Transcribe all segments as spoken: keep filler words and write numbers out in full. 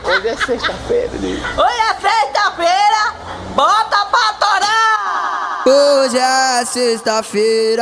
Hoje é sexta-feira, nego. Hoje é sexta-feira, bota pra torar! Hoje é sexta-feira,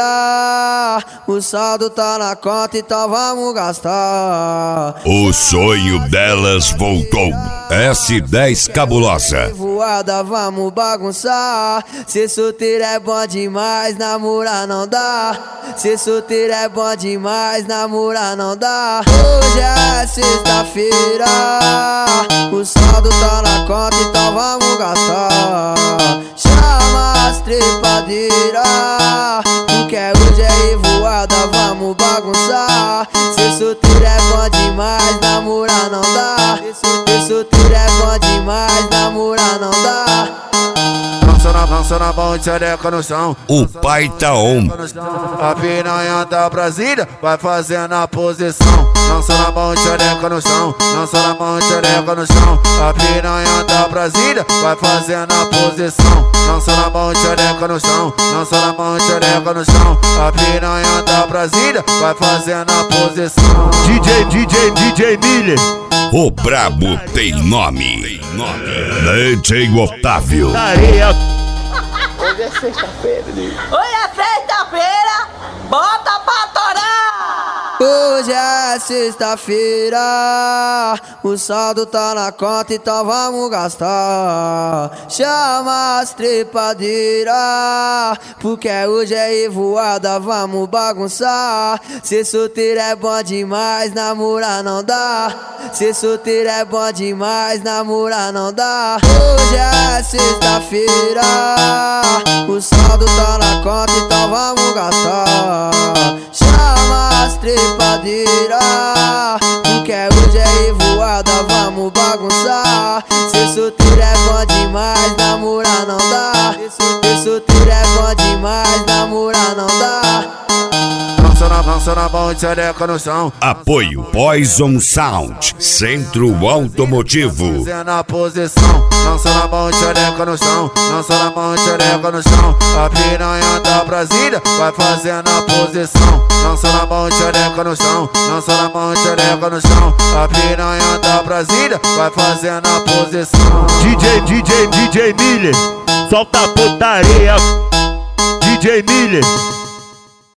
o saldo tá na conta, então vamos gastar. O sonho delas voltou. S dez Cabulosa. Voada, vamos bagunçar. Ser solteiro é bom demais, namorar não dá. Ser solteiro é bom demais, namorar não dá. Hoje é sexta-feira, o saldo tá na conta, então vamos gastar. Chama as trepadeiras, porque hoje é voada, vamos bagunçar. Ser solteiro é bom demais, namorar não dá. Ser solteiro é bom demais, namorar não dá. Dança na, dança na mão de xereca no chão. O pai tá on. A piranha da Brasília vai fazendo a posição. Dança na mão de xereca no chão. Dança na mão de xereca no chão. A piranha da Brasília vai fazendo a posição. Dança na mão de xereca no chão. Dança na mão de xereca no chão. A piranha da Brasília vai fazendo a posição. D J, D J, D J Miller. O brabo tem nome. D J Otávio. Hoje é sexta-feira, nego. Hoje é sexta-feira, bota pra torar! Hoje é sexta-feira, o saldo tá na conta, então vamos gastar. Chama as trepadeiras, porque hoje é voada, vamos bagunçar. Ser solteiro é bom demais, namorar não dá. Ser solteiro é bom demais, namorar não dá. Hoje é sexta-feira, o saldo tá na conta, então vamos gastar. Chama as trepadeiras, porque hoje é voada, vamos bagunçar. Ser solteiro é bom demais, namorar não dá. Ser solteiro é bom demais, namorar não dá. Dança na, dança na mão de xereca no chão. Apoio Poison Sound, Centro Automotivo. Fazendo a posição. Dança na mão de xereca no chão. Dança na mão de xereca no chão. A piranha da Brasília vai fazendo a posição. Dança na mão de xereca no chão. Dança na mão de xereca no chão. A piranha da Brasília vai fazendo a posição. D J, D J, D J Miller. Solta a putaria. D J Miller.